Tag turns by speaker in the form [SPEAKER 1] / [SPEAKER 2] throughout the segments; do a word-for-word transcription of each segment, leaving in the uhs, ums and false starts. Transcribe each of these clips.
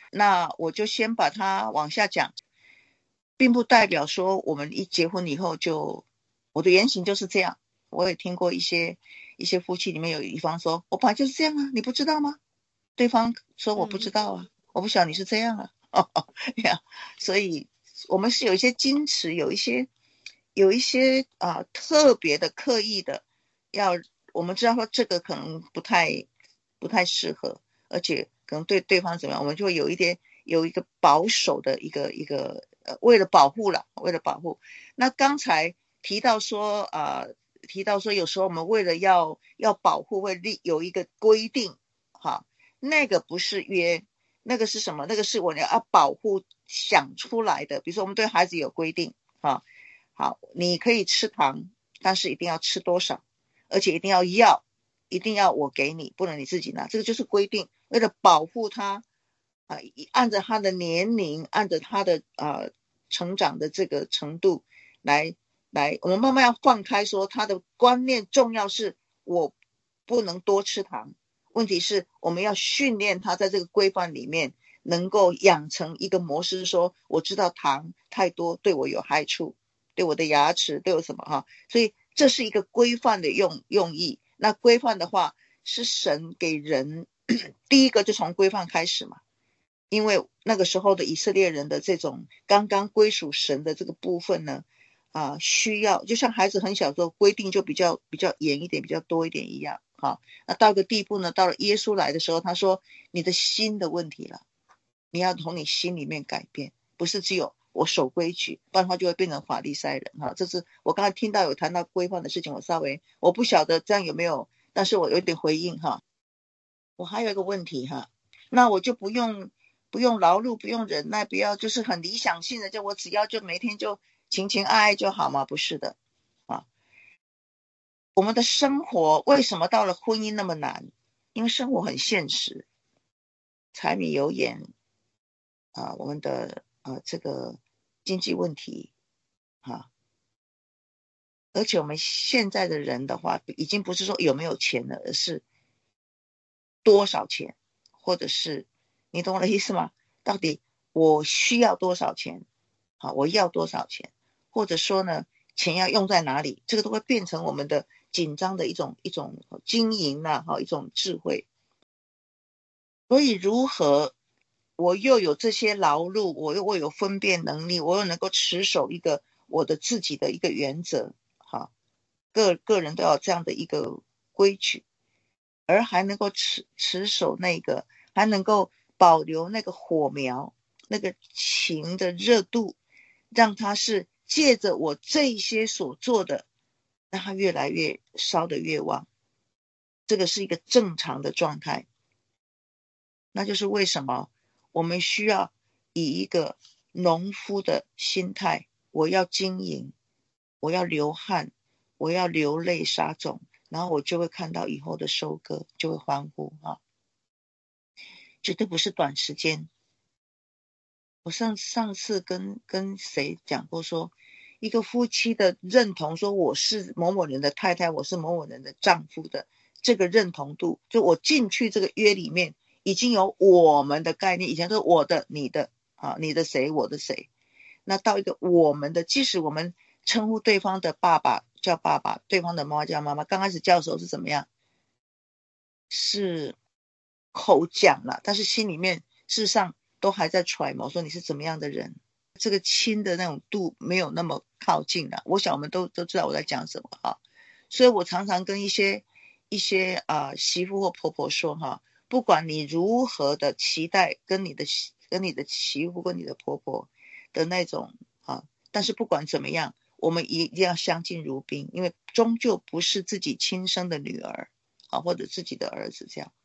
[SPEAKER 1] 那我就先把它往下讲，并不代表说我们一结婚以后就，我的原型就是这样。我也听过一些一些夫妻里面有一方说，我本来就是这样啊，你不知道吗？对方说我不知道啊，嗯、我不晓得你是这样啊。哦呀，所以我们是有一些矜持，有一些有一些啊、呃、特别的刻意的，要我们知道说这个可能不太不太适合，而且可能对对方怎么样，我们就会有一点有一个保守的一个一个呃，为了保护了，为了保护。那刚才提到说啊、呃，提到说有时候我们为了要要保护，会立有一个规定，哈，那个不是约。那个是什么？那个是我要保护想出来的。比如说我们对孩子有规定啊，好，你可以吃糖，但是一定要吃多少，而且一定要要，一定要我给你，不能你自己拿，这个就是规定，为了保护他啊，按着他的年龄，按着他的呃成长的这个程度来来，我们慢慢要放开说他的观念，重要是我不能多吃糖。问题是我们要训练他在这个规范里面能够养成一个模式，说我知道糖太多对我有害处，对我的牙齿对我什么哈，所以这是一个规范的用用意。那规范的话是神给人第一个就从规范开始嘛，因为那个时候的以色列人的这种刚刚归属神的这个部分呢啊、呃，需要就像孩子很小时候规定就比较比较严一点，比较多一点一样。好，那到个地步呢，到了耶稣来的时候，他说你的心的问题了，你要从你心里面改变，不是只有我守规矩，不然的话就会变成法利赛人哈。这是我刚才听到有谈到规范的事情，我稍微我不晓得这样有没有，但是我有点回应哈。我还有一个问题哈，那我就不用不用劳碌，不用忍耐，不要就是很理想性的，就我只要就每天就情情爱爱就好吗？不是的啊。我们的生活为什么到了婚姻那么难？因为生活很现实，柴米油盐啊，我们的呃这个经济问题啊，而且我们现在的人的话，已经不是说有没有钱了，而是多少钱，或者是你懂我的意思吗？到底我需要多少钱？好，我要多少钱？或者说呢，钱要用在哪里？这个都会变成我们的紧张的一种一种经营啊，一种智慧。所以如何我又有这些劳碌，我又我有分辨能力，我又能够持守一个我的自己的一个原则，好，个个人都要这样的一个规矩，而还能够持持守那个，还能够保留那个火苗，那个情的热度，让它是借着我这些所做的，让它越来越烧得越旺，这个是一个正常的状态。那就是为什么我们需要以一个农夫的心态，我要经营，我要流汗，我要流泪撒种，然后我就会看到以后的收割，就会欢呼啊！绝对不是短时间。我上上次跟跟谁讲过说，一个夫妻的认同，说我是某某人的太太，我是某某人的丈夫的这个认同度，就我进去这个约里面已经有我们的概念，以前都是我的、你的啊，你的谁，我的谁，那到一个我们的，即使我们称呼对方的爸爸叫爸爸，对方的妈妈叫妈妈，刚开始叫的时候是怎么样？是口讲了，但是心里面事实上都还在揣摩说你是怎么样的人，这个亲的那种度没有那么靠近了。我想我们都都知道我在讲什么哈，所以我常常跟一些一些啊、呃、媳妇或婆婆说哈，不管你如何的期待跟你的跟你的媳妇跟你的婆婆的那种啊，但是不管怎么样，我们一定要相敬如宾，因为终究不是自己亲生的女儿啊，或者自己的儿子这样。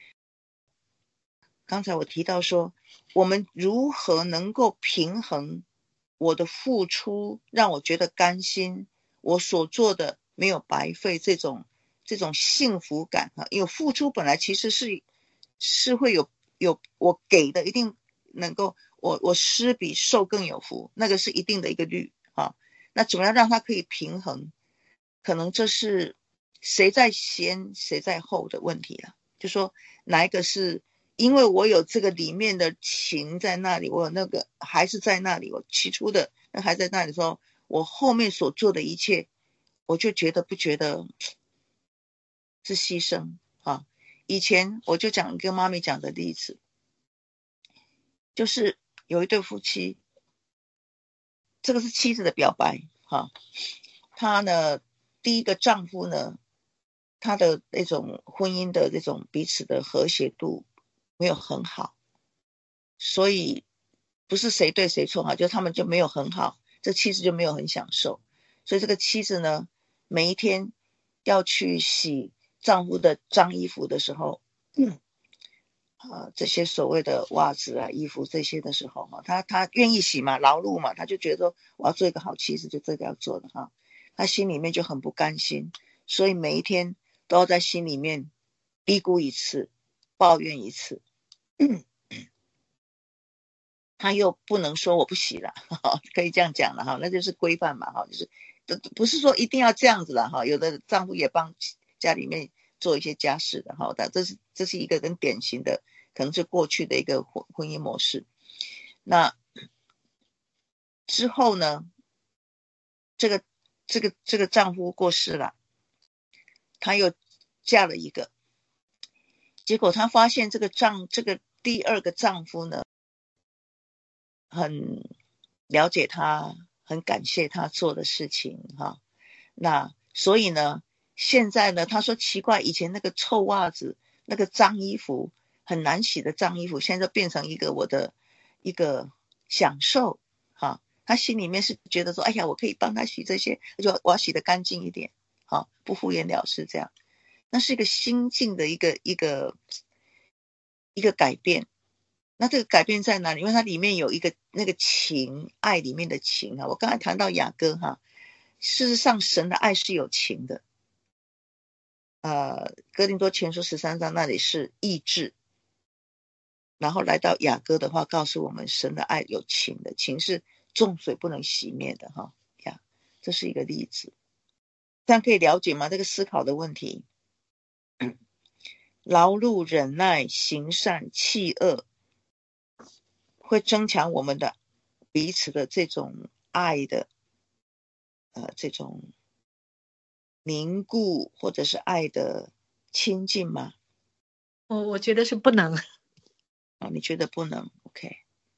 [SPEAKER 1] 刚才我提到说，我们如何能够平衡我的付出，让我觉得甘心，我所做的没有白费，这种这种幸福感哈，因为付出本来其实是是会有有我给的一定能够，我我施比受更有福，那个是一定的一个律啊。那怎么样让它可以平衡？可能这是谁在先谁在后的问题了，就说哪一个是因为我有这个里面的情在那里，我有那个还是在那里，我起初的那还在那里的时候，我后面所做的一切，我就觉得不觉得是牺牲啊。以前我就讲跟妈咪讲的例子，就是有一对夫妻，这个是妻子的表白哈，她呢第一个丈夫呢，他的那种婚姻的那种彼此的和谐度没有很好，所以不是谁对谁错哈，就他们就没有很好，这妻子就没有很享受，所以这个妻子呢，每一天要去洗丈夫的脏衣服的时候，嗯呃，这些所谓的袜子啊、衣服这些的时候哈，他他愿意洗嘛，劳碌嘛，他就觉得说我要做一个好妻子，就这个要做的哈，他心里面就很不甘心，所以每一天都要在心里面嘀咕一次，抱怨一次，嗯、他又不能说我不洗了，可以这样讲了哈，那就是规范嘛哈，就是不是说一定要这样子了哈，有的丈夫也帮家里面做一些家事的哈，但这是这是一个很典型的，可能是过去的一个婚婚姻模式。那之后呢，这个这个这个丈夫过世了，她又嫁了一个，结果她发现这个丈这个第二个丈夫呢，很了解她，很感谢她做的事情哈。那所以呢，现在呢，她说奇怪，以前那个臭袜子、那个脏衣服、很难洗的脏衣服，现在就变成一个我的一个享受哈。她心里面是觉得说，哎呀，我可以帮她洗这些，而且我要洗得干净一点，好，不敷衍了事这样。那是一个心境的一个一个一个改变。那这个改变在哪里？因为它里面有一个那个情，爱里面的情啊。我刚才谈到雅歌哈，事实上神的爱是有情的。呃，哥林多前书十三章那里是意志，然后来到雅歌的话，告诉我们神的爱有情的，情是重水不能熄灭的哈呀，这是一个例子。这样可以了解吗？这个思考的问题。劳碌、忍耐、行善、弃恶，会增强我们的彼此的这种爱的呃这种凝固，或者是爱的亲近吗？
[SPEAKER 2] 我我觉得是不能。
[SPEAKER 1] 啊，你觉得不能 ？OK。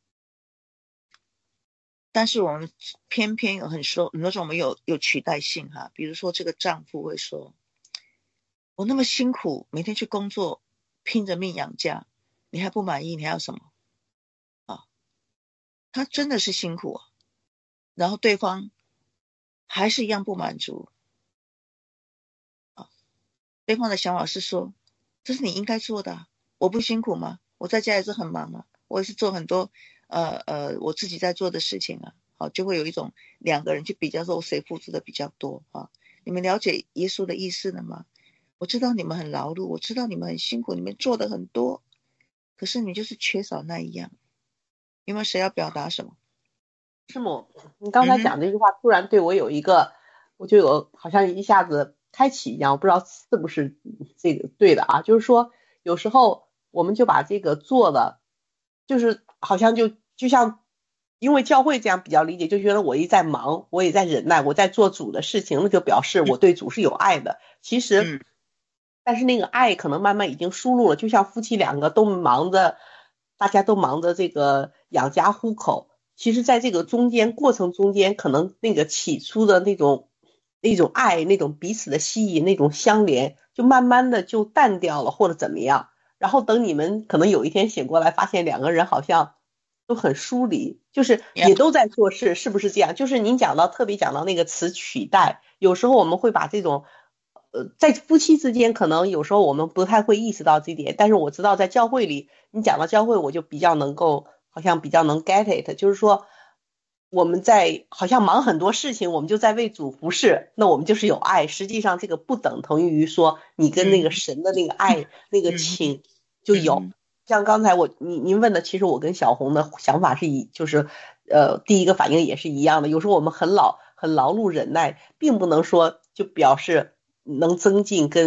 [SPEAKER 1] 但是我们偏偏有很多很多种我们有有取代性哈，比如说这个丈夫会说，我那么辛苦，每天去工作，拼着命养家，你还不满意，你还要什么？啊，他真的是辛苦啊，然后对方还是一样不满足。啊，对方的想法是说，这是你应该做的啊，我不辛苦吗？我在家也是很忙啊，我也是做很多呃呃我自己在做的事情啊。好，就会有一种两个人去比较说谁付出的比较多啊。你们了解耶稣的意思了吗？我知道你们很劳碌，我知道你们很辛苦，你们做的很多，可是你就是缺少那一样。有没有谁要表达什么？
[SPEAKER 3] 师母，你刚才讲这句话突然对我有一个，我就有好像一下子开启一样，我不知道是不是这个对的啊。就是说有时候我们就把这个做的，就是好像就就像因为教会这样比较理解，就觉得我一在忙，我也在忍耐，我在做主的事情，那就表示我对主是有爱的。其实、嗯、但是那个爱可能慢慢已经输入了，就像夫妻两个都忙着，大家都忙着这个养家糊口，其实在这个中间过程中间，可能那个起初的那种那种爱，那种彼此的吸引，那种相连，就慢慢的就淡掉了，或者怎么样。然后等你们可能有一天醒过来，发现两个人好像都很疏离，就是也都在做事，是不是这样？就是您讲到特别讲到那个词取代，有时候我们会把这种呃，在夫妻之间可能有时候我们不太会意识到这点，但是我知道在教会里，你讲到教会我就比较能够好像比较能 get it， 就是说我们在好像忙很多事情，我们就在为主服侍，那我们就是有爱，实际上这个不等同于说你跟那个神的那个爱、嗯、那个情就有、嗯、像刚才我您您问的，其实我跟小红的想法是一就是呃第一个反应也是一样的，有时候我们很老很劳碌忍耐，并不能说就表示能增进跟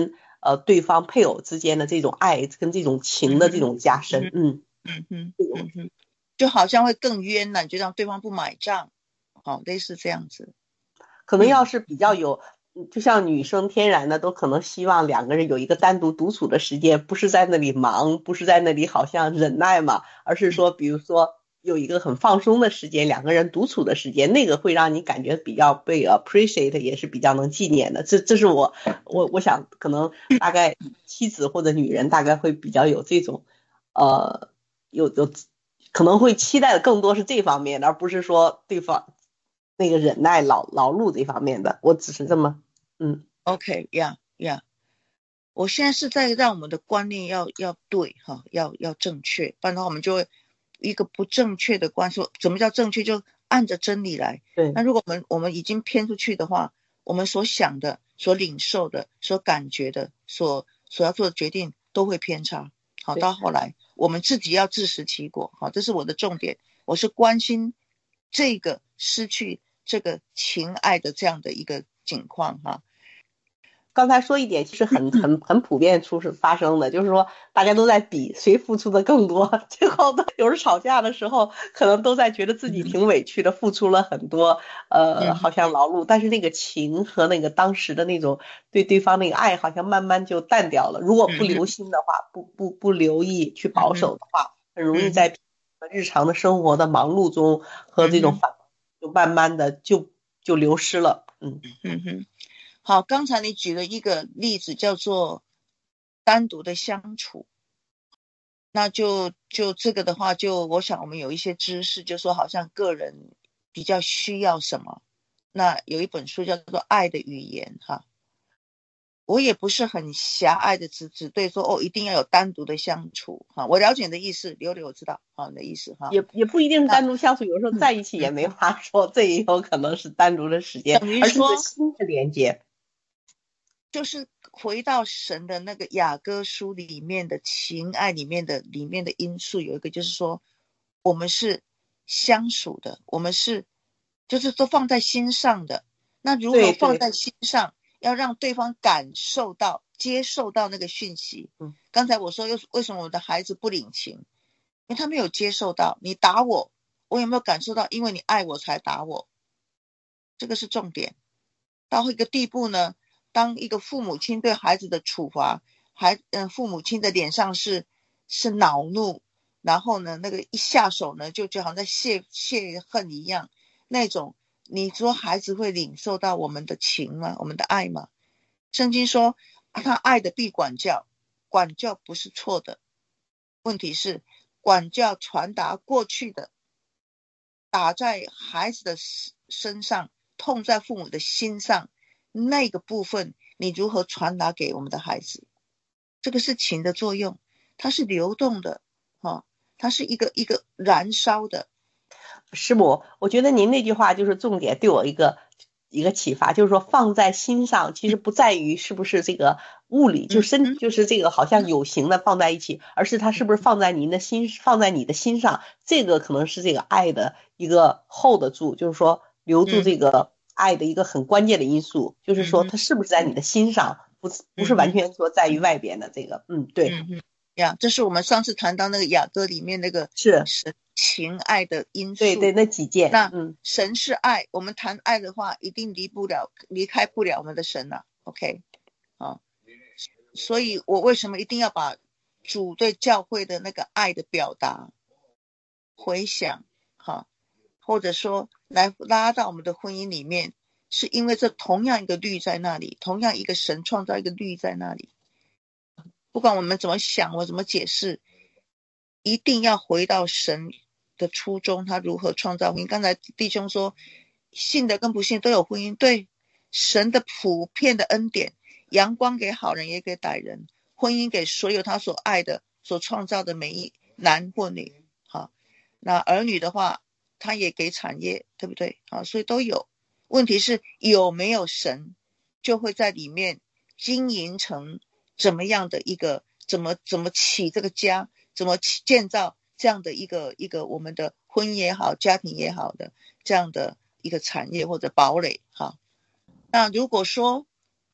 [SPEAKER 3] 呃对方配偶之间的这种爱跟这种情的这种加深。嗯
[SPEAKER 1] 嗯嗯嗯嗯，就好像会更冤了，你就让对方不买账，好、哦，类似这样子。
[SPEAKER 3] 可能要是比较有、嗯、就像女生天然的都可能希望两个人有一个单独独处的时间，不是在那里忙，不是在那里好像忍耐嘛，而是说比如说有一个很放松的时间，两个人独处的时间，那个会让你感觉比较被 appreciate， 也是比较能纪念的。这这是我我我想可能大概妻子或者女人大概会比较有这种呃有有可能会期待的更多是这方面的，而不是说对方那个忍耐劳劳碌这方面的。我只是这么嗯
[SPEAKER 1] OK 呀、yeah, 呀、yeah. 我现在是在让我们的观念要要对哈，要要正确，不然的话我们就会一个不正确的观说，什么叫正确？就按着真理来。
[SPEAKER 3] 对，
[SPEAKER 1] 那如果我们我们已经偏出去的话，我们所想的、所领受的、所感觉的、所所要做的决定都会偏差。好，到后来我们自己要自食其果。好，这是我的重点。我是关心这个失去这个情爱的这样的一个情况哈。
[SPEAKER 3] 刚才说一点其实很很很普遍出是发生的，就是说大家都在比谁付出的更多，最后的有时吵架的时候可能都在觉得自己挺委屈的，付出了很多呃好像劳碌，但是那个情和那个当时的那种对对方那个爱好像慢慢就淡掉了。如果不留心的话，不不不留意去保守的话，很容易在日常的生活的忙碌中和这种反就慢慢的就就流失了。嗯
[SPEAKER 1] 嗯哼。好，刚才你举了一个例子叫做单独的相处，那就就这个的话，就我想我们有一些知识，就说好像个人比较需要什么。那有一本书叫做《爱的语言》哈，我也不是很狭隘的只只对说哦一定要有单独的相处哈，我了解你的意思，刘刘我知道好你的意思哈，
[SPEAKER 3] 也也不一定是单独相处，有时候在一起也没话说，嗯、这也有可能是单独的时间，
[SPEAKER 1] 等于说
[SPEAKER 3] 而是新的连接。
[SPEAKER 1] 就是回到神的那个雅歌书里面的情爱里面的里面的因素，有一个就是说我们是相属的，我们是就是都放在心上的。那如何放在心上，要让对方感受到接受到那个讯息。嗯，刚才我说又为什么我的孩子不领情，因为他没有接受到。你打我，我有没有感受到因为你爱我才打我，这个是重点。到一个地步呢，当一个父母亲对孩子的处罚，孩嗯父母亲的脸上是是恼怒，然后呢那个一下手呢就就好像在泄泄恨一样，那种你说孩子会领受到我们的情吗？我们的爱吗？圣经说他爱的必管教，管教不是错的，问题是管教传达过去的，打在孩子的身上，痛在父母的心上，那个部分你如何传达给我们的孩子？这个是情的作用，它是流动的、哦、它是一个一个燃烧的。
[SPEAKER 3] 师母，我觉得您那句话就是重点，对我一个一个启发，就是说放在心上，其实不在于是不是这个物理就身就是这个好像有形的放在一起，而是它是不是放在您的心放在你的心上，这个可能是这个爱的一个 hold 住，就是说留住这个爱的一个很关键的因素，就是说它是不是在你的心上，不不是完全说在于外边的这个。嗯，对。
[SPEAKER 1] 嗯呀，这是我们上次谈到那个雅歌里面那个
[SPEAKER 3] 是
[SPEAKER 1] 神情爱的因素。
[SPEAKER 3] 对对，那几件。
[SPEAKER 1] 那
[SPEAKER 3] 嗯，
[SPEAKER 1] 神是爱，我们谈爱的话，一定离不了离开不了我们的神了、啊。OK， 啊，所以我为什么一定要把主对教会的那个爱的表达回想，哈，或者说来拉到我们的婚姻里面，是因为这同样一个律在那里，同样一个神创造一个律在那里。不管我们怎么想，我怎么解释，一定要回到神的初衷，他如何创造婚姻。刚才弟兄说信的跟不信都有婚姻，对，神的普遍的恩典，阳光给好人也给歹人，婚姻给所有他所爱的所创造的每一男或女。好，那儿女的话他也给产业，对不对？好，所以都有。问题是有没有神就会在里面经营成怎么样的一个怎么怎么起这个家，怎么建造这样的一个一个我们的婚姻也好，家庭也好的这样的一个产业或者堡垒哈。那如果说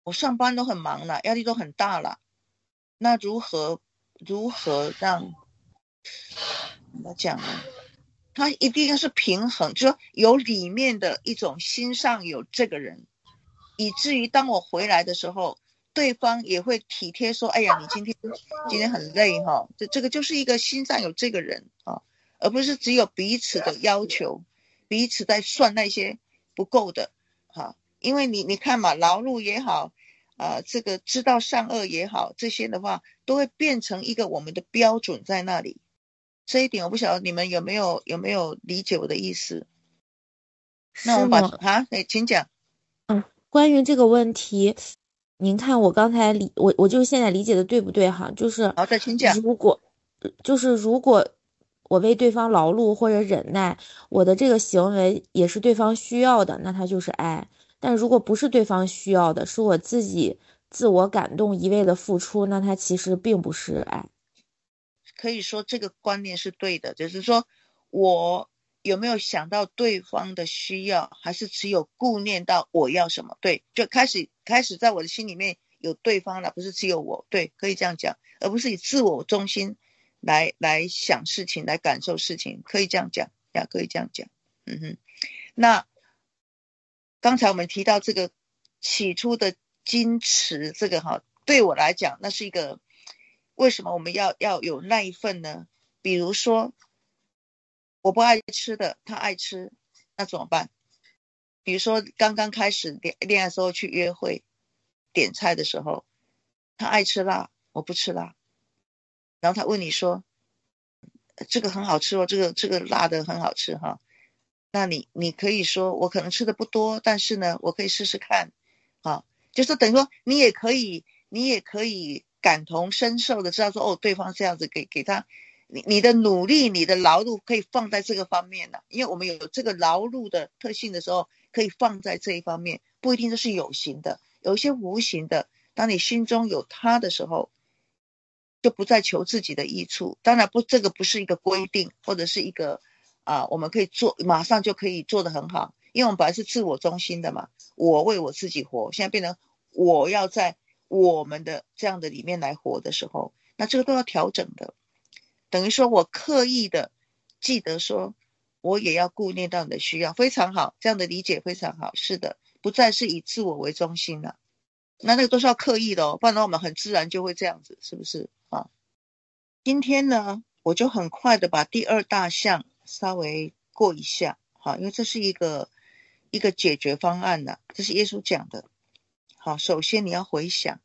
[SPEAKER 1] 我上班都很忙了，压力都很大了，那如何如何让怎么讲呢？他一定要是平衡，就说有里面的一种心上有这个人，以至于当我回来的时候，对方也会体贴说，哎呀，你今天今天很累哈，这这个就是一个心上有这个人啊，而不是只有彼此的要求，彼此在算那些不够的哈，因为你你看嘛，劳碌也好，啊、呃，这个知道善恶也好，这些的话都会变成一个我们的标准在那里。这一点我不晓得你们有没有有没有理解我的意思？那我们把啊，哎，请讲。
[SPEAKER 4] 嗯，关于这个问题，您看我刚才理我我就是现在理解的对不对哈？就是
[SPEAKER 1] 好的，请讲。
[SPEAKER 4] 如果就是如果我为对方劳碌或者忍耐，我的这个行为也是对方需要的，那它就是爱。但如果不是对方需要的，是我自己自我感动一味的付出，那它其实并不是爱。
[SPEAKER 1] 可以说这个观念是对的，就是说我有没有想到对方的需要，还是只有顾念到我要什么？对，就开始开始在我的心里面有对方了，不是只有我。对，可以这样讲，而不是以自我中心来来想事情，来感受事情，可以这样讲呀，可以这样讲。嗯哼，那刚才我们提到这个起初的矜持，这个哈，对我来讲，那是一个。为什么我们要要有那一份呢？比如说我不爱吃的，他爱吃，那怎么办？比如说刚刚开始恋恋爱的时候去约会点菜的时候，他爱吃辣，我不吃辣，然后他问你说这个很好吃哦，这个这个辣的很好吃哈，那你你可以说我可能吃的不多，但是呢我可以试试看啊，就是等于说你也可以你也可以感同身受的知道说，哦，对方这样子给给他，你你的努力你的劳碌可以放在这个方面的，因为我们有这个劳碌的特性的时候，可以放在这一方面，不一定都是有形的，有一些无形的，当你心中有他的时候，就不再求自己的益处。当然不，这个不是一个规定，或者是一个啊，我们可以做马上就可以做得很好，因为我们本来是自我中心的嘛，我为我自己活，现在变成我要在我们的这样的里面来活的时候，那这个都要调整的。等于说我刻意的记得说我也要顾念到你的需要，非常好，这样的理解非常好。是的，不再是以自我为中心了，那那个都是要刻意的哦，不然我们很自然就会这样子，是不是啊？今天呢我就很快的把第二大项稍微过一下，好，因为这是一个一个解决方案呢，这是耶稣讲的。好，首先你要回想，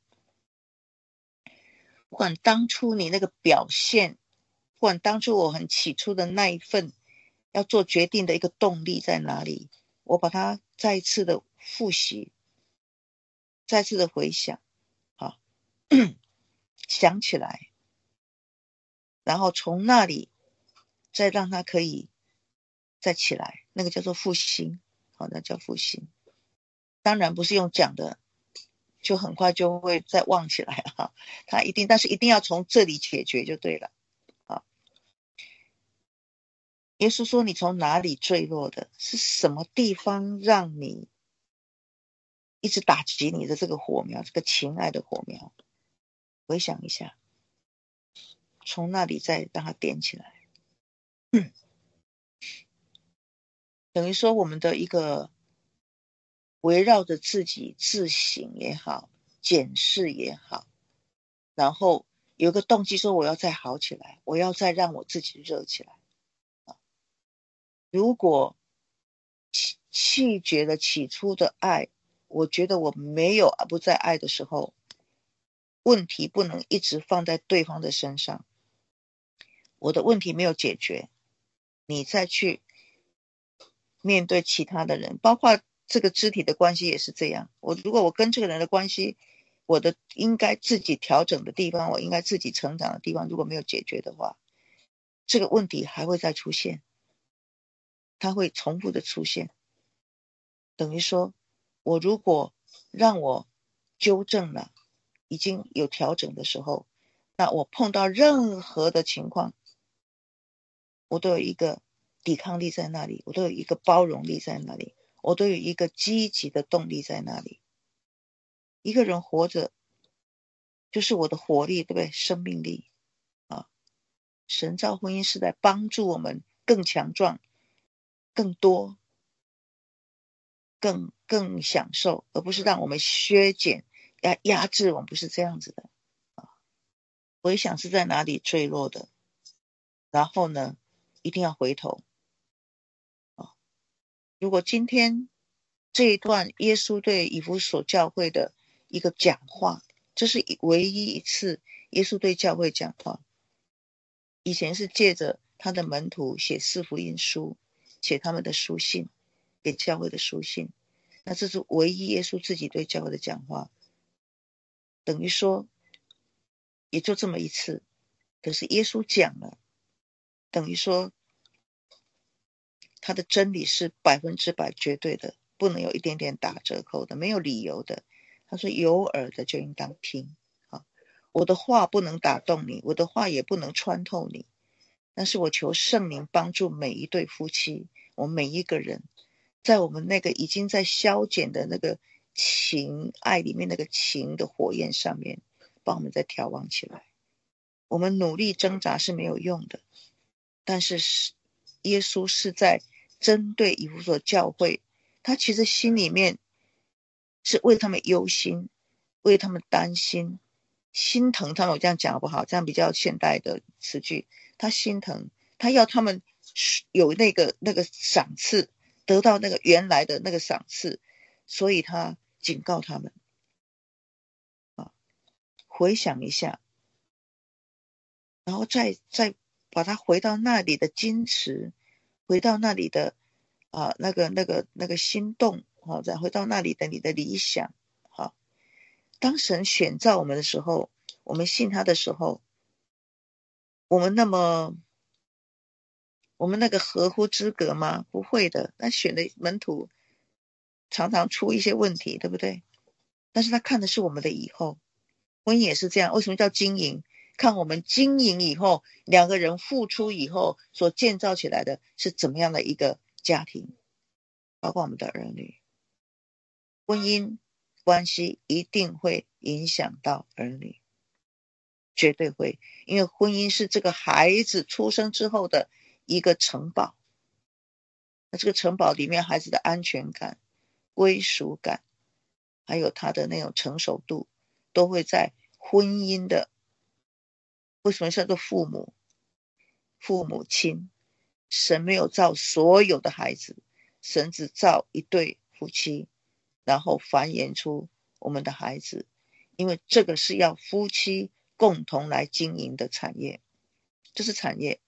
[SPEAKER 1] 不管当初你那个表现，不管当初我很起初的那一份要做决定的一个动力在哪里，我把它再一次的复习，再次的回想，好，想起来，然后从那里再让它可以再起来，那个叫做复兴，好，那叫复兴。当然不是用讲的就很快就会再忘起来哈，他一定，但是一定要从这里解决就对了。好，耶稣说你从哪里坠落的，是什么地方让你一直打击你的这个火苗，这个情爱的火苗，回想一下，从那里再让它点起来。嗯，等于说我们的一个围绕着自己自省也好，检视也好，然后有个动机说我要再好起来，我要再让我自己热起来。如果弃弃绝了起初的爱，我觉得我没有不再爱的时候，问题不能一直放在对方的身上，我的问题没有解决，你再去面对其他的人，包括这个肢体的关系也是这样，我如果我跟这个人的关系，我的应该自己调整的地方，我应该自己成长的地方如果没有解决的话，这个问题还会再出现，它会重复的出现。等于说我如果让我纠正了，已经有调整的时候，那我碰到任何的情况，我都有一个抵抗力在那里，我都有一个包容力在那里，我都有一个积极的动力在那里。 一个人活着就是我的活力，对不对？生命力啊！神造婚姻是在帮助我们更强壮、更多、更更享受，而不是让我们削减、压压制我们，不是这样子的啊！回想是在哪里坠落的，然后呢，一定要回头啊！如果今天这一段耶稣对以弗所教会的一个讲话，这是唯一一次耶稣对教会讲话。以前是借着他的门徒写四福音书，写他们的书信，给教会的书信。那这是唯一耶稣自己对教会的讲话，等于说也就这么一次。可是耶稣讲了，等于说他的真理是百分之百绝对的，不能有一点点打折扣的，没有理由的。他说有耳的就应当听啊！我的话不能打动你，我的话也不能穿透你，但是我求圣灵帮助每一对夫妻，我们每一个人，在我们那个已经在消减的那个情爱里面那个情的火焰上面，帮我们再调旺起来。我们努力挣扎是没有用的，但是耶稣是在针对以弗所教会，他其实心里面是为他们忧心，为他们担心，心疼他们。我这样讲好不好？这样比较现代的词句。他心疼，他要他们有那个那个赏赐，得到那个原来的那个赏赐，所以他警告他们啊，回想一下，然后再再把他回到那里的矜持，回到那里的啊那个那个那个心动啊，再回到那里的你的理想。好，当神选召我们的时候，我们信他的时候，我们那么我们那个合乎资格吗？不会的。那选的门徒常常出一些问题，对不对？但是他看的是我们的以后。婚姻也是这样，为什么叫经营？看我们经营以后，两个人付出以后所建造起来的是怎么样的一个家庭，包括我们的儿女。婚姻关系一定会影响到儿女，绝对会，因为婚姻是这个孩子出生之后的一个城堡。那这个城堡里面孩子的安全感、归属感，还有他的那种成熟度，都会在婚姻的，为什么叫做父母父母亲？神没有造所有的孩子，神只造一对夫妻，然后繁衍出我们的孩子，因为这个是要夫妻共同来经营的产业，这是产业。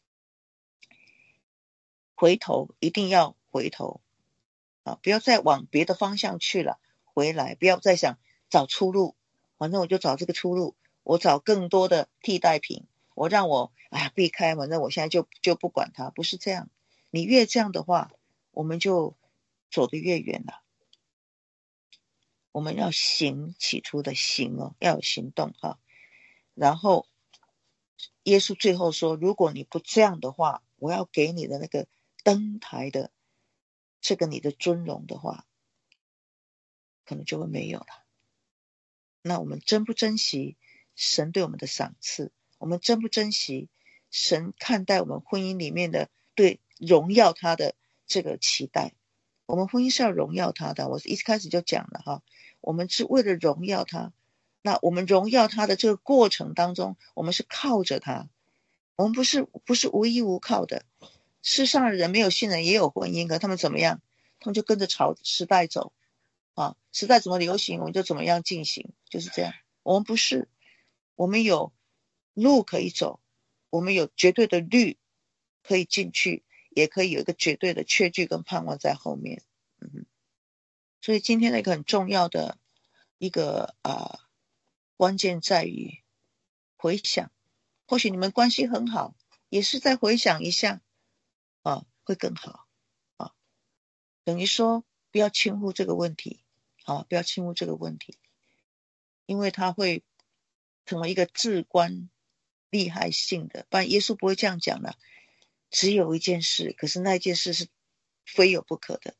[SPEAKER 1] 回头一定要回头啊！不要再往别的方向去了，回来不要再想找出路，反正我就找这个出路，我找更多的替代品，我让我哎呀避开，反正我现在就就不管它，不是这样。你越这样的话，我们就走得越远了。我们要行起初的行哦，要有行动哈。然后耶稣最后说，如果你不这样的话，我要给你的那个登台的这个你的尊荣的话，可能就会没有了。那我们珍不珍惜神对我们的赏赐？我们珍不珍惜神看待我们婚姻里面的对荣耀他的这个期待？我们婚姻是要荣耀他的，我一开始就讲了哈，我们是为了荣耀他。那我们荣耀他的这个过程当中，我们是靠着他，我们不是不是无依无靠的。世上的人没有信人也有婚姻，可他们怎么样？他们就跟着朝时代走啊，时代怎么流行我们就怎么样进行，就是这样。我们不是，我们有路可以走，我们有绝对的律可以进去，也可以有一个绝对的确据跟盼望在后面。嗯，所以今天的一个很重要的一个啊关键在于回想，或许你们关系很好，也是再回想一下啊，会更好啊。等于说不要轻忽这个问题啊，不要轻忽这个问题，因为它会成为一个至关厉害性的，不然耶稣不会这样讲的。只有一件事，可是那件事是非有不可的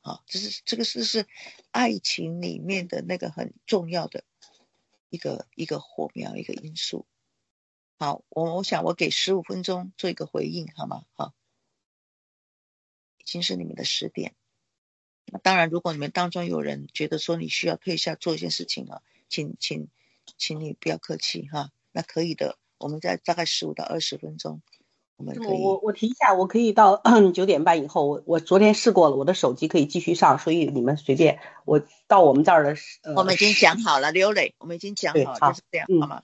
[SPEAKER 1] 啊，这是这个是是爱情里面的那个很重要的一个一个火苗，一个因素。好，我我想我给十五分钟做一个回应，好吗？好，已经是你们的十点。那当然，如果你们当中有人觉得说你需要退下做一件事情啊，请请请你不要客气哈。那可以的，我们在大概十五到二十分钟，我们可以。
[SPEAKER 3] 我我提一下，我可以到九点半以后，我我昨天试过了，我的手机可以继续上，所以你们随便。我到我们这儿的、呃，
[SPEAKER 1] 我们已经讲好了，刘磊，我们已经讲好了，
[SPEAKER 3] 好
[SPEAKER 1] 就是这样，
[SPEAKER 3] 嗯、
[SPEAKER 1] 好吗？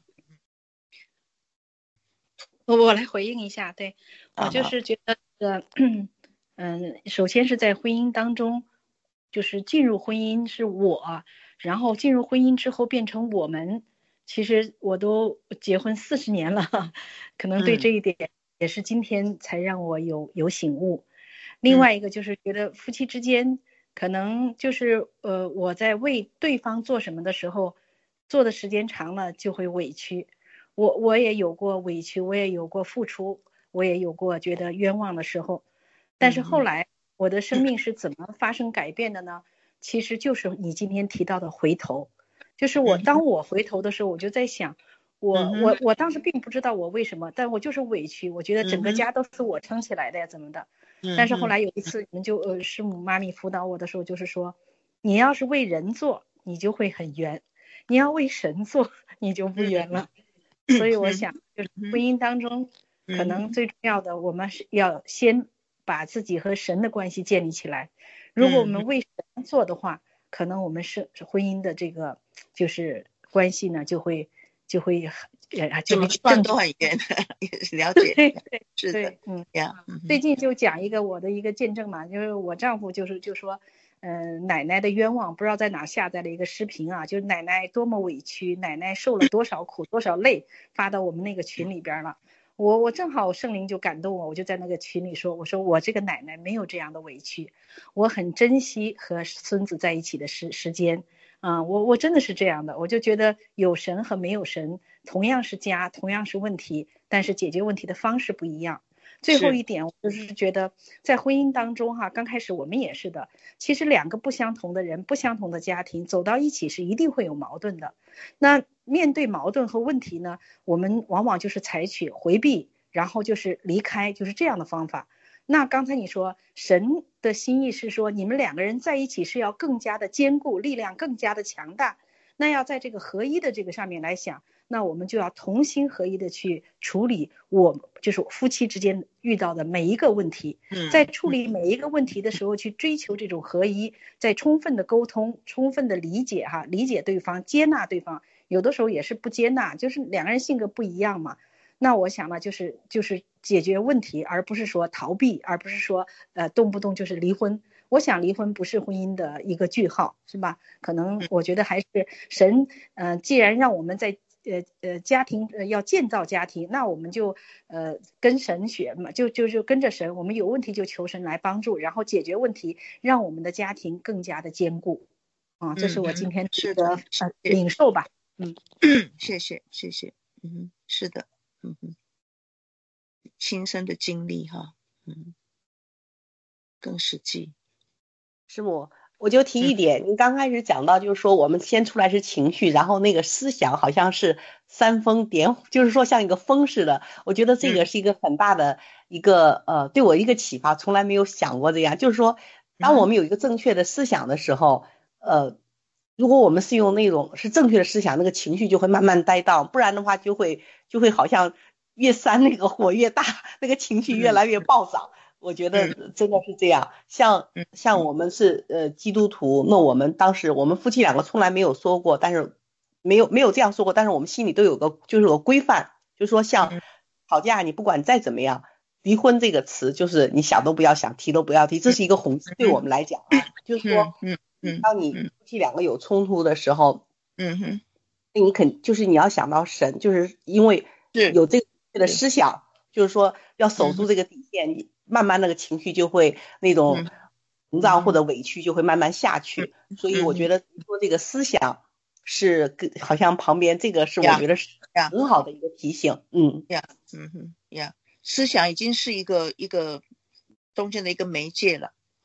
[SPEAKER 2] 我我来回应一下，对，我就是觉得呃嗯，首先是在婚姻当中，就是进入婚姻是我，然后进入婚姻之后变成我们。其实我都结婚四十年了，可能对这一点也是今天才让我有有醒悟。另外一个就是觉得夫妻之间可能就是呃我在为对方做什么的时候，做的时间长了就会委屈。我我也有过委屈，我也有过付出，我也有过觉得冤枉的时候。但是后来我的生命是怎么发生改变的呢？其实就是你今天提到的回头。就是我当我回头的时候，我就在想，我我我当时并不知道我为什么，但我就是委屈，我觉得整个家都是我撑起来的呀，怎么的。但是后来有一次，你们就呃师母妈咪辅导我的时候，就是说，你要是为人做，你就会很圆；你要为神做，你就不圆了。所以我想，就是婚姻当中，可能最重要的，我们是要先把自己和神的关系建立起来。如果我们为神做的话，可能我们是婚姻的这个就是关系呢，就会就会呃就会
[SPEAKER 1] 正都很圆，了解。
[SPEAKER 2] 对对
[SPEAKER 1] 是的，
[SPEAKER 2] 嗯
[SPEAKER 1] 呀。
[SPEAKER 2] 最近就讲一个我的一个见证嘛，就是我丈夫就是就说，嗯、呃，奶奶的冤枉，不知道在哪下载了一个视频啊，就是奶奶多么委屈，奶奶受了多少苦多少累，发到我们那个群里边了。我我正好圣灵就感动我，我就在那个群里说，我说我这个奶奶没有这样的委屈，我很珍惜和孙子在一起的时时间啊、呃，我我真的是这样的，我就觉得有神和没有神同样是家，同样是问题，但是解决问题的方式不一样。最后一点，我就是觉得在婚姻当中哈，刚开始我们也是的，其实两个不相同的人，不相同的家庭走到一起是一定会有矛盾的。那面对矛盾和问题呢，我们往往就是采取回避，然后就是离开，就是这样的方法。那刚才你说神的心意是说你们两个人在一起是要更加的坚固，力量更加的强大，那要在这个合一的这个上面来想，那我们就要同心合一的去处理我就是夫妻之间遇到的每一个问题，在处理每一个问题的时候去追求这种合一，在充分的沟通，充分的理解哈，理解对方，接纳对方，有的时候也是不接纳，就是两个人性格不一样嘛。那我想呢，就是就是解决问题，而不是说逃避，而不是说呃动不动就是离婚。我想离婚不是婚姻的一个句号，是吧？可能我觉得还是神，呃，既然让我们在呃呃家庭呃要建造家庭，那我们就呃跟神学嘛，就就就跟着神，我们有问题就求神来帮助，然后解决问题，让我们的家庭更加的坚固。啊，这是我今天的一个、嗯、呃领受吧。嗯，
[SPEAKER 1] 谢谢谢谢，嗯，是的，嗯哼，亲身的经历哈，嗯，更实际。
[SPEAKER 3] 师母，我就提一点，您、嗯、刚开始讲到就是说我们先出来是情绪，然后那个思想好像是煽风点，就是说像一个风似的。我觉得这个是一个很大的一个、嗯、呃对我一个启发，从来没有想过这样。就是说当我们有一个正确的思想的时候，呃如果我们是用那种是正确的思想，那个情绪就会慢慢带到，不然的话就会就会好像越煽那个火越大，那个情绪越来越暴涨。我觉得真的是这样，像像我们是呃基督徒，那我们当时我们夫妻两个从来没有说过，但是没有没有这样说过，但是我们心里都有个就是有个规范，就是说像吵架你不管再怎么样，离婚这个词就是你想都不要想，提都不要提，这是一个红字，对我们来讲啊，就是说当你夫妻两个有冲突的时候，嗯哼，你肯就是你要想到神，就是因为有这个的思想，就是说要守住这个底线，你慢慢那个情绪就会那种膨胀或者委屈就会慢慢下去，所以我觉得说这个思想是好像旁边这个是我觉得是很好的一个提醒。嗯
[SPEAKER 1] 呀，嗯哼呀，思想已经是一个一个中间的一个媒介了。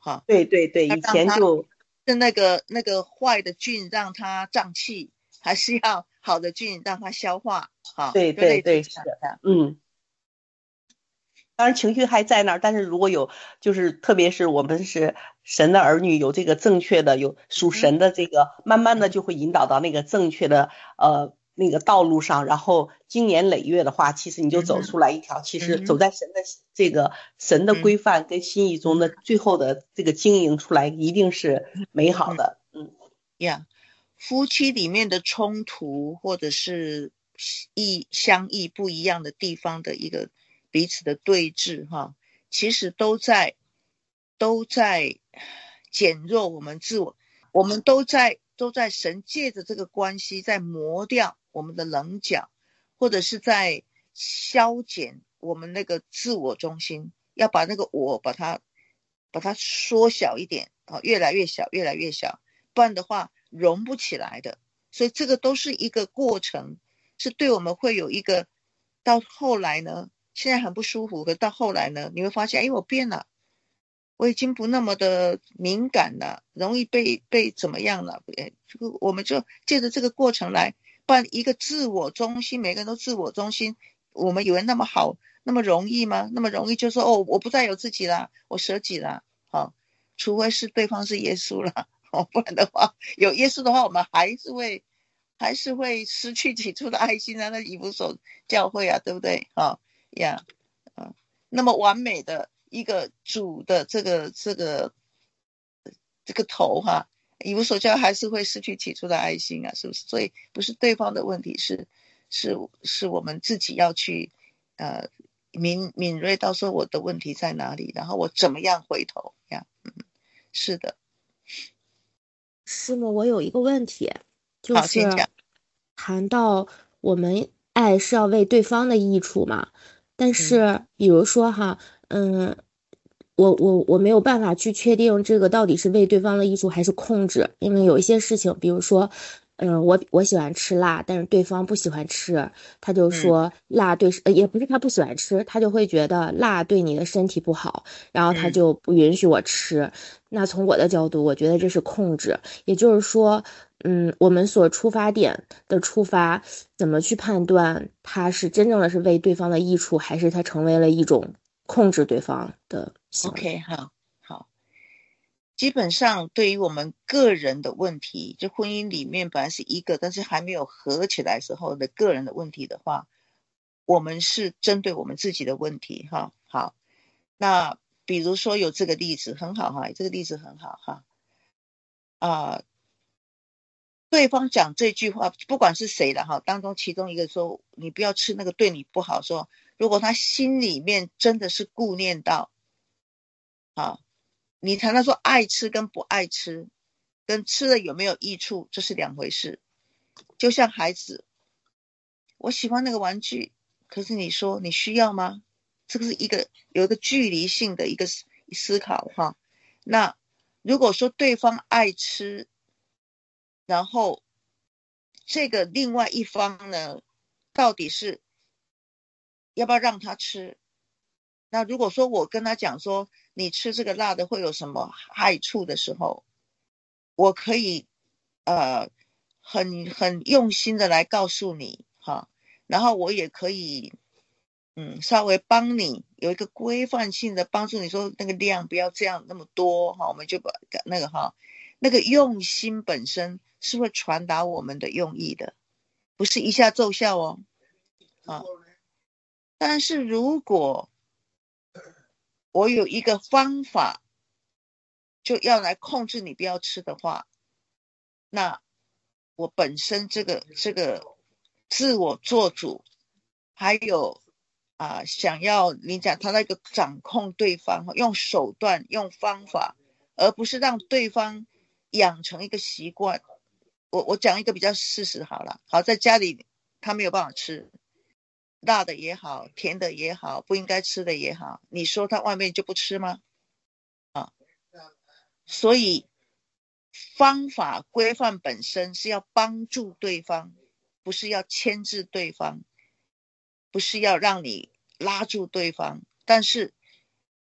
[SPEAKER 1] 哈。
[SPEAKER 3] 对对对，以前就是
[SPEAKER 1] 那个那个坏的菌让它胀气，还是要好的菌让它消化，哈。
[SPEAKER 3] 对对对，是的，嗯。当然情绪还在那儿，但是如果有就是特别是我们是神的儿女，有这个正确的有属神的这个、嗯、慢慢的就会引导到那个正确的呃那个道路上，然后经年累月的话，其实你就走出来一条、嗯、其实走在神的这个神的规范跟心意中的、嗯、最后的这个经营出来一定是美好的。嗯
[SPEAKER 1] 呀、嗯 yeah, 夫妻里面的冲突或者是意相异不一样的地方的一个彼此的对峙哈，其实都在都在减弱我们自我，我们都在都在神借着这个关系在磨掉我们的棱角，或者是在消减我们那个自我中心，要把那个我把它把它缩小一点，越来越小越来越小，不然的话融不起来的。所以这个都是一个过程，是对我们会有一个到后来呢，现在很不舒服，可到后来呢，你会发现，哎，我变了，我已经不那么的敏感了，容易被被怎么样了？哎，这个我们就借着这个过程来，不然一个自我中心，每个人都自我中心，我们以为那么好，那么容易吗？那么容易就说哦，我不再有自己了，我舍己了，好、哦，除非是对方是耶稣了，哦，不然的话，有耶稣的话，我们还是会。还是会失去起初的爱心啊，那以弗所教会啊，对不对？哈呀，啊，那么完美的一个主的这个这个这个头哈，以弗所教还是会失去起初的爱心啊，是不是？所以不是对方的问题，是是是我们自己要去呃敏敏锐到说我的问题在哪里，然后我怎么样回头呀？嗯，是的。
[SPEAKER 4] 师母，我有一个问题。就是谈到我们爱是要为对方的益处嘛，但是比如说哈，嗯，我我我没有办法去确定这个到底是为对方的益处还是控制，因为有一些事情，比如说，嗯，我我喜欢吃辣，但是对方不喜欢吃，他就说辣对，呃，也不是他不喜欢吃，他就会觉得辣对你的身体不好，然后他就不允许我吃。那从我的角度，我觉得这是控制，也就是说。嗯，我们所出发点的出发，怎么去判断它是真正的是为对方的益处，还是它成为了一种控制对方的行为
[SPEAKER 1] ？OK， 好，好。基本上对于我们个人的问题，就婚姻里面本来是一个，但是还没有合起来时候的个人的问题的话，我们是针对我们自己的问题哈。好，那比如说有这个例子很好哈，这个例子很好哈。啊、呃。对方讲这句话，不管是谁的哈，当中其中一个说你不要吃那个对你不好，说如果他心里面真的是顾念到，啊，你谈到说爱吃跟不爱吃，跟吃了有没有益处，这是两回事。就像孩子，我喜欢那个玩具，可是你说你需要吗？这个是一个有一个距离性的一个思考哈。那如果说对方爱吃，然后这个另外一方呢，到底是要不要让他吃？那如果说我跟他讲说你吃这个辣的会有什么害处的时候，我可以呃很很用心的来告诉你哈，然后我也可以嗯稍微帮你有一个规范性的帮助你说那个量不要这样那么多哈，我们就把那个哈那个用心本身是会传达我们的用意的，不是一下奏效哦。啊，但是如果我有一个方法就要来控制你不要吃的话，那我本身这个这个自我做主，还有啊、呃、想要你讲他那个掌控对方，用手段用方法，而不是让对方养成一个习惯。我我讲一个比较事实好了，好，在家里他没有办法吃辣的也好，甜的也好，不应该吃的也好，你说他外面就不吃吗？啊，所以方法规范本身是要帮助对方，不是要牵制对方，不是要让你拉住对方。但是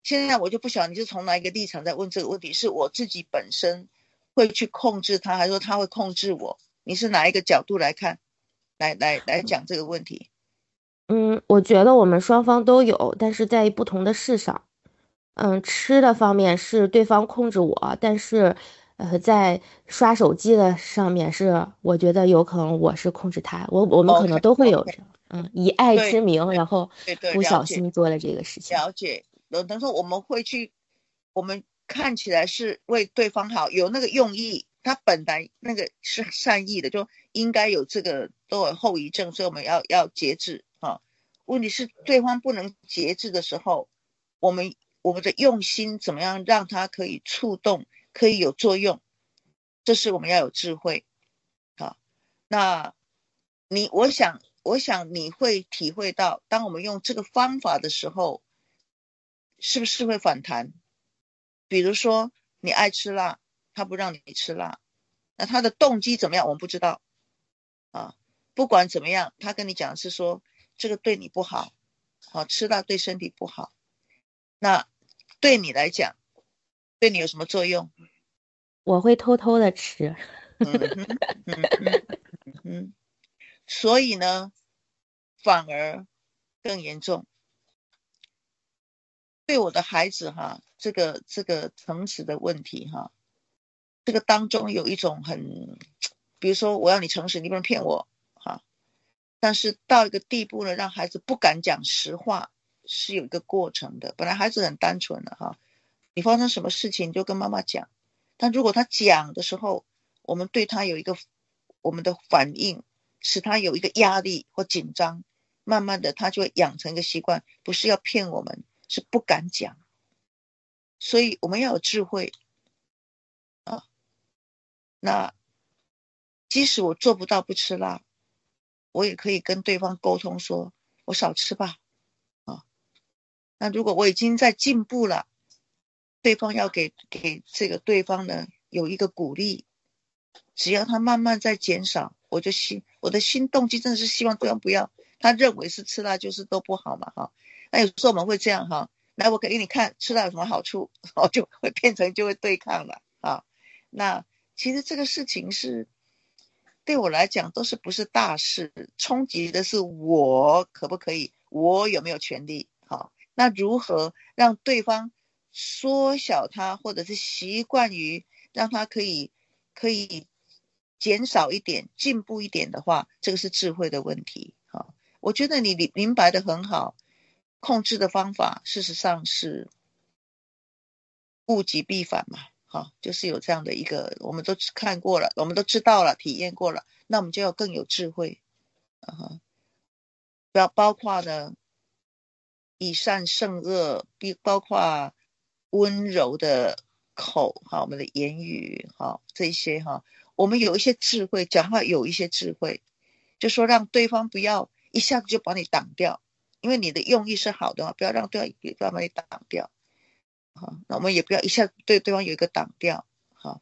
[SPEAKER 1] 现在我就不晓得你是从哪一个立场在问这个问题，是我自己本身会去控制他，还是说他会控制我？你是哪一个角度来看，来来来讲这个问题？
[SPEAKER 4] 嗯，我觉得我们双方都有，但是在不同的事上。嗯，吃的方面是对方控制我，但是，呃，在刷手机的上面是我觉得有可能我是控制他，我我们可能
[SPEAKER 1] OK
[SPEAKER 4] 都会有
[SPEAKER 1] OK，
[SPEAKER 4] 这样，嗯，以爱
[SPEAKER 1] 对
[SPEAKER 4] 之名，
[SPEAKER 1] 对
[SPEAKER 4] 然后
[SPEAKER 1] 对对，
[SPEAKER 4] 不小
[SPEAKER 1] 了解
[SPEAKER 4] 心做了这个事情。
[SPEAKER 1] 了解。有的时候我们会去，我们看起来是为对方好，有那个用意，他本来那个是善意的，就应该有这个都有后遗症，所以我们要要节制啊。问题是对方不能节制的时候，我们我们的用心怎么样让他可以触动，可以有作用，这是我们要有智慧啊。那你我想我想你会体会到，当我们用这个方法的时候，是不是会反弹？比如说你爱吃辣，他不让你吃辣，那他的动机怎么样我们不知道啊。不管怎么样，他跟你讲的是说这个对你不好，啊，吃辣对身体不好。那对你来讲，对你有什么作用？
[SPEAKER 4] 我会偷偷的吃。
[SPEAKER 1] 嗯哼，嗯哼，嗯哼。所以呢，反而更严重。对我的孩子哈，这个这个诚实的问题哈，这个当中有一种很，比如说我要你诚实，你不能骗我哈。但是到一个地步呢，让孩子不敢讲实话，是有一个过程的。本来孩子很单纯的哈，你发生什么事情你就跟妈妈讲，但如果他讲的时候，我们对他有一个我们的反应，使他有一个压力或紧张，慢慢的他就会养成一个习惯，不是要骗我们，是不敢讲。所以我们要有智慧啊。那即使我做不到不吃辣，我也可以跟对方沟通说，我少吃吧啊。那如果我已经在进步了，对方要给给这个对方呢有一个鼓励，只要他慢慢在减少，我就心我的心动机真的是希望对方不要，他认为是吃辣就是都不好嘛哈。那有时候我们会这样哈，来我给你看吃辣有什么好处，我就会变成就会对抗了啊。那其实这个事情是对我来讲都是不是大事，冲击的是我可不可以，我有没有权利好。那如何让对方缩小他，或者是习惯于让他可以可以减少一点，进步一点的话，这个是智慧的问题。好，我觉得你明白的很好，控制的方法事实上是物极必反嘛。好，就是有这样的一个，我们都看过了，我们都知道了，体验过了，那我们就要更有智慧。uh-huh. 不要包括呢以善胜恶，包括温柔的口哈，我们的言语哈，这些哈，我们有一些智慧，讲话有一些智慧，就说让对方不要一下子就把你挡掉，因为你的用意是好的，不要让对方不要把你挡掉。好，那我们也不要一下对对方有一个挡掉。好，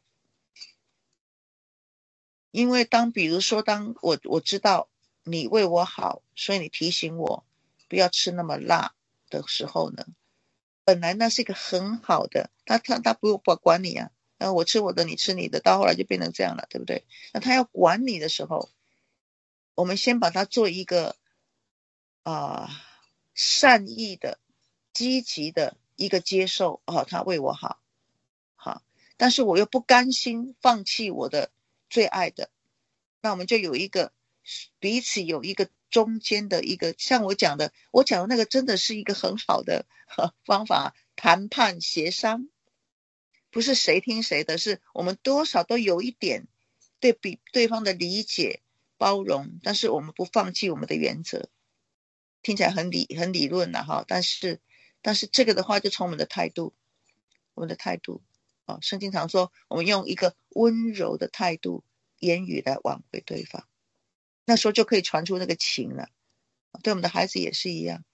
[SPEAKER 1] 因为当比如说当我我知道你为我好，所以你提醒我不要吃那么辣的时候呢，本来那是一个很好的，他他他不用管你啊，呃，我吃我的，你吃你的，到后来就变成这样了，对不对？那他要管你的时候，我们先把它做一个啊、呃、善意的、积极的一个接受，哦，他为我好，好，但是我又不甘心放弃我的最爱的，那我们就有一个彼此有一个中间的一个，像我讲的，我讲的那个真的是一个很好的方法，谈判协商，不是谁听谁的，是我们多少都有一点对比对方的理解包容，但是我们不放弃我们的原则。听起来很理很理论了哈，但是但是这个的话就从我们的态度，我们的态度啊，圣经常说我们用一个温柔的态度言语来挽回对方，那时候就可以传出那个情了。对我们的孩子也是一样，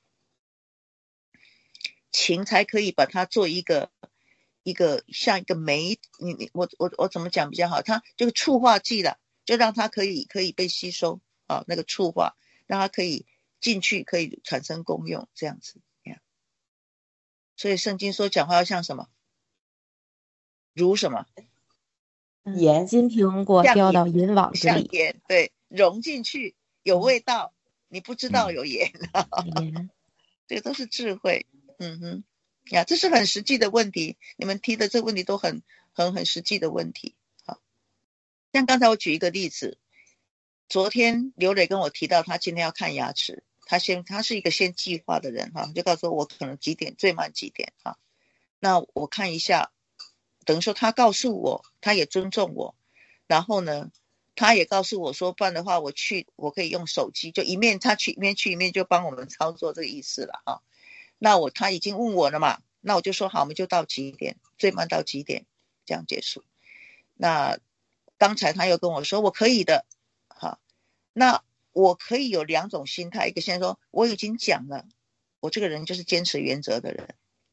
[SPEAKER 1] 情才可以把它做一个一个像一个媒，你你我我我怎么讲比较好？它这个触化剂了，就让它可以可以被吸收啊，那个触化，让它可以进去，可以产生功用，这样子。 所以圣经说讲话要像什么？如什么？
[SPEAKER 3] 盐，
[SPEAKER 4] 金苹果掉到银网子里，
[SPEAKER 1] 像盐，对，融进去有味道，你不知道有盐，
[SPEAKER 4] 盐
[SPEAKER 1] 这个都是智慧。嗯哼，呀，这是很实际的问题，你们提的这个问题都很很很实际的问题。好，像刚才我举一个例子，昨天刘磊跟我提到他今天要看牙齿，他先他是一个先计划的人哈，就告诉我我可能几点最慢几点哈，那我看一下，等于说他告诉我，他也尊重我，然后呢，他也告诉我说，不然的话我去我可以用手机，就一面他去一面去一面就帮我们操作这个意思了哈。那我他已经问我了嘛，那我就说好，我们就到几点，最慢到几点这样结束。那刚才他又跟我说我可以的，好，那我可以有两种心态，一个先说我已经讲了，我这个人就是坚持原则的人，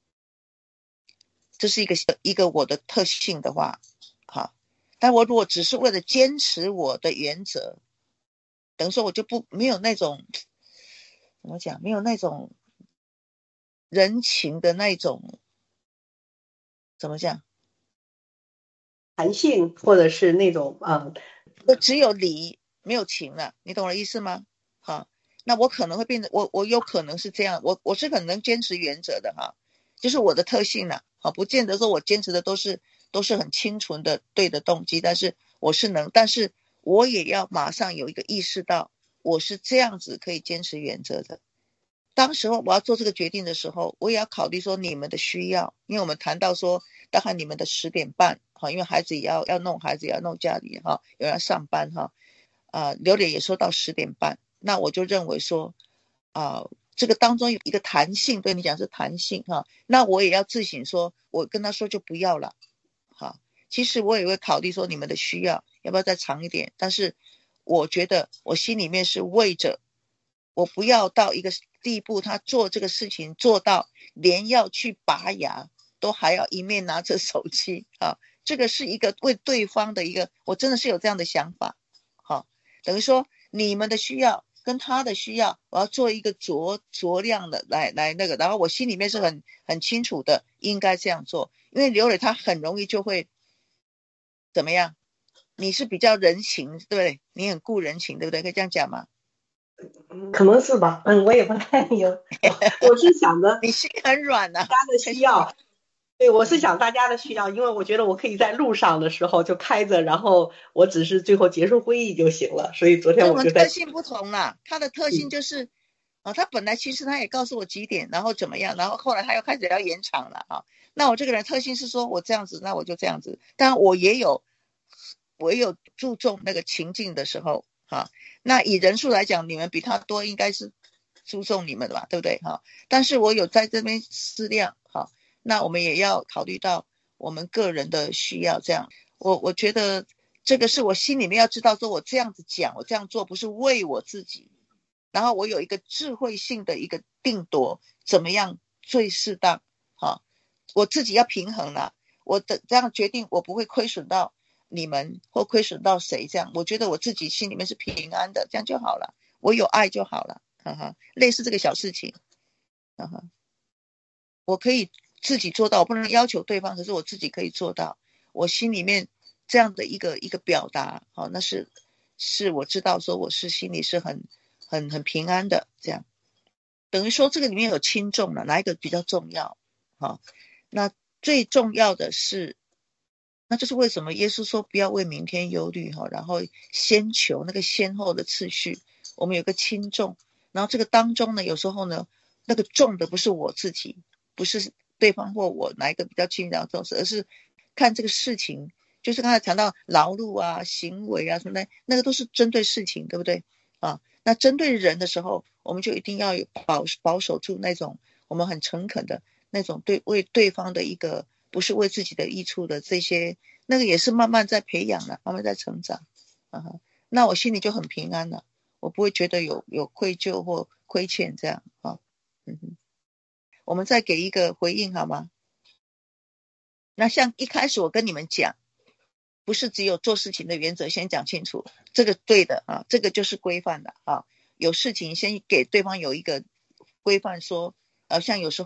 [SPEAKER 1] 这是一个一个我的特性的话，好，但我如果只是为了坚持我的原则，等于说我就不没有那种怎么讲，没有那种人情的那种怎么讲，
[SPEAKER 3] 弹性或者是那种嗯，
[SPEAKER 1] 我只有理没有情了，你懂我的意思吗？好，那我可能会变得我我有可能是这样，我我是很能坚持原则的哈，就是我的特性了，好，不见得说我坚持的都是都是很清纯的对的动机，但是我是能，但是我也要马上有一个意识到我是这样子可以坚持原则的。当时候我要做这个决定的时候，我也要考虑说你们的需要，因为我们谈到说大概你们的十点半，因为孩子也要要弄孩子也要弄家里哈，有人要上班哈，啊，刘磊也说到十点半，那我就认为说啊、呃，这个当中有一个弹性，对你讲是弹性哈，那我也要自省说，我跟他说就不要了，好，其实我也会考虑说你们的需要要不要再长一点，但是我觉得我心里面是为着我不要到一个地步，他做这个事情做到连要去拔牙都还要一面拿着手机啊，这个是一个为对方的一个，我真的是有这样的想法，好，等于说你们的需要跟他的需要，我要做一个酌酌量的来来那个，然后我心里面是很很清楚的，应该这样做，因为刘磊他很容易就会怎么样？你是比较人情，对不对？你很顾人情，对不对？可以这样讲吗？
[SPEAKER 3] 可能是吧，嗯，我也不太有，我是想着
[SPEAKER 1] 你心很软啊，
[SPEAKER 3] 大家的需要，对，我是想大家的需要，因为我觉得我可以在路上的时候就开着，然后我只是最后结束会议就行了，所以昨天我就在。
[SPEAKER 1] 特性不同啦，他的特性就是，啊、嗯，他本来其实他也告诉我几点，然后怎么样，然后后来他又开始要延长了啊。那我这个人特性是说我这样子，那我就这样子，当然我也有，我也有注重那个情境的时候。哈，那以人数来讲，你们比他多，应该是注重你们的吧，对不对？哈，但是我有在这边思量，哈，那我们也要考虑到我们个人的需要，这样，我我觉得这个是我心里面要知道，说我这样子讲，我这样做不是为我自己，然后我有一个智慧性的一个定夺，怎么样最适当，哈，我自己要平衡了，我的这样决定，我不会亏损到你们或亏损到谁，这样我觉得我自己心里面是平安的，这样就好了，我有爱就好了，哈哈，类似这个小事情，哈哈，我可以自己做到，我不能要求对方，可是我自己可以做到，我心里面这样的一个一个表达，好，那是是我知道说我是心里是很很很平安的，这样等于说这个里面有轻重了，哪一个比较重要？好，那最重要的是。那就是为什么耶稣说不要为明天忧虑，然后先求那个先后的次序，我们有个轻重，然后这个当中呢，有时候呢，那个重的不是我自己，不是对方或我哪一个比较轻重重视，而是看这个事情，就是刚才谈到劳碌啊、行为啊什么的，那个都是针对事情，对不对啊？那针对人的时候，我们就一定要有保保守住那种我们很诚恳的那种对为对方的一个。不是为自己的益处的这些，那个也是慢慢在培养了，慢慢在成长，啊，那我心里就很平安了，我不会觉得有有愧疚或亏欠这样啊，嗯哼，我们再给一个回应好吗？那像一开始我跟你们讲，不是只有做事情的原则先讲清楚，这个对的啊，这个就是规范的啊，有事情先给对方有一个规范说，呃，像有时候。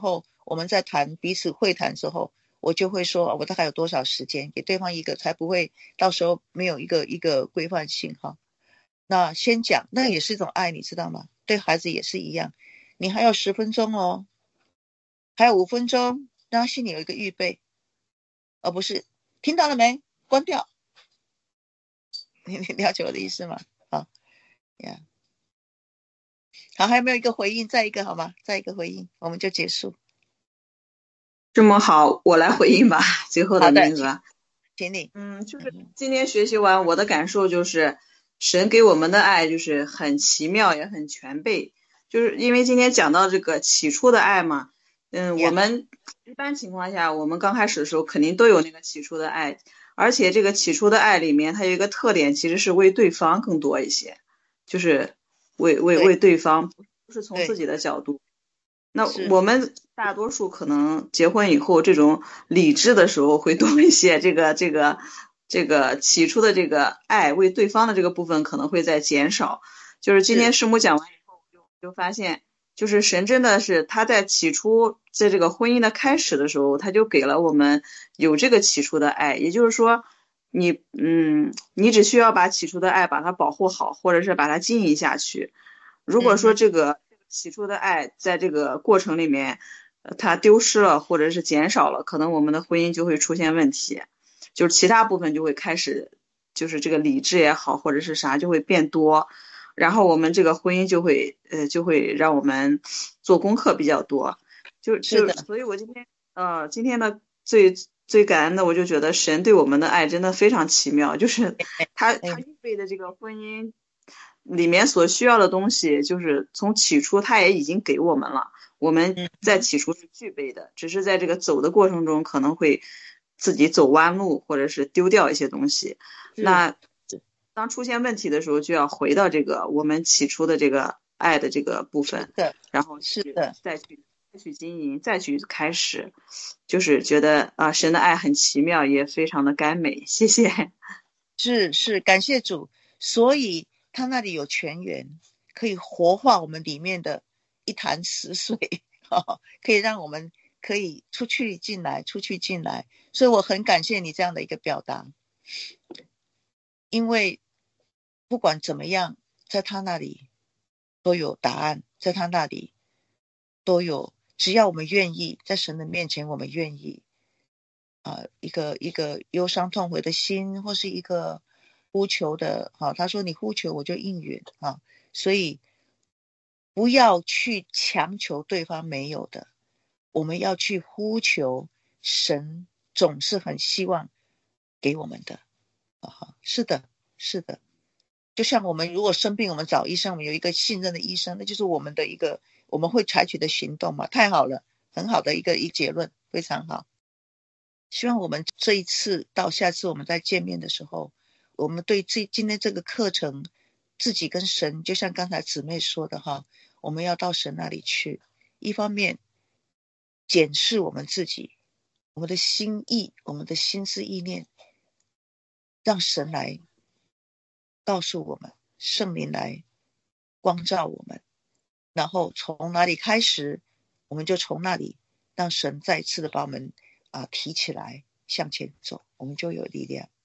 [SPEAKER 1] 我们在谈彼此会谈之后，我就会说我大概有多少时间，给对方一个，才不会到时候没有一个一个规范性哈。那先讲，那也是一种爱，你知道吗？对孩子也是一样，你还有十分钟哦，还有五分钟，让他心里有一个预备，而不是听到了没，关掉。你你了解我的意思吗？好呀，好，还有没有一个回应？再一个好吗？再一个回应，我们就结束。
[SPEAKER 5] 这么好，我来回应吧，最后的名额。
[SPEAKER 1] 请你。
[SPEAKER 5] 嗯，就是今天学习完，我的感受就是，神给我们的爱就是很奇妙，也很全备。就是因为今天讲到这个起初的爱嘛，嗯，
[SPEAKER 1] Yeah.
[SPEAKER 5] 我们一般情况下，我们刚开始的时候肯定都有那个起初的爱，而且这个起初的爱里面，它有一个特点，其实是为对方更多一些，就是为为为对方，不是从自己的角度。那我们大多数可能结婚以后，这种理智的时候会多一些，这个这个这个起初的这个爱为对方的这个部分可能会在减少。就是今天师母讲完以后，就就发现，就是神真的是他在起初在这个婚姻的开始的时候，他就给了我们有这个起初的爱，也就是说，你嗯，你只需要把起初的爱把它保护好，或者是把它经营下去。如果说这个起初的爱在这个过程里面它丢失了或者是减少了，可能我们的婚姻就会出现问题，就是其他部分就会开始，就是这个理智也好或者是啥就会变多，然后我们这个婚姻就会呃就会让我们做功课比较多，就就所以我今天呃今天的最最感恩的，我就觉得神对我们的爱真的非常奇妙，就是他他预备的这个婚姻里面所需要的东西，就是从起初他也已经给我们了，我们在起初是具备的，只是在这个走的过程中可能会自己走弯路，或者是丢掉一些东西。那当出现问题的时候，就要回到这个我们起初的这个爱的这个部分，然后
[SPEAKER 1] 是的，
[SPEAKER 5] 再去再去经营，再去开始，就是觉得啊，神的爱很奇妙，也非常的甘美。谢谢。
[SPEAKER 1] 是是，感谢主，所以他那里有泉源，可以活化我们里面的一潭死水，哦，可以让我们可以出去进来，出去进来。所以我很感谢你这样的一个表达，因为不管怎么样，在他那里都有答案，在他那里都有，只要我们愿意，在神的面前我们愿意啊、呃，一个一个忧伤痛悔的心，或是一个呼求的，好、啊，他说你呼求我就应允啊，所以不要去强求对方没有的，我们要去呼求，神总是很希望给我们的啊，是的，是的，就像我们如果生病，我们找医生，我们有一个信任的医生，那就是我们的一个我们会采取的行动嘛，太好了，很好的一个一结论，非常好。希望我们这一次到下次我们再见面的时候，我们对这今天这个课程自己跟神，就像刚才姊妹说的哈，我们要到神那里去，一方面检视我们自己，我们的心意，我们的心思意念，让神来告诉我们，圣灵来光照我们，然后从哪里开始，我们就从那里让神再次的把我们啊提起来向前走，我们就有力量。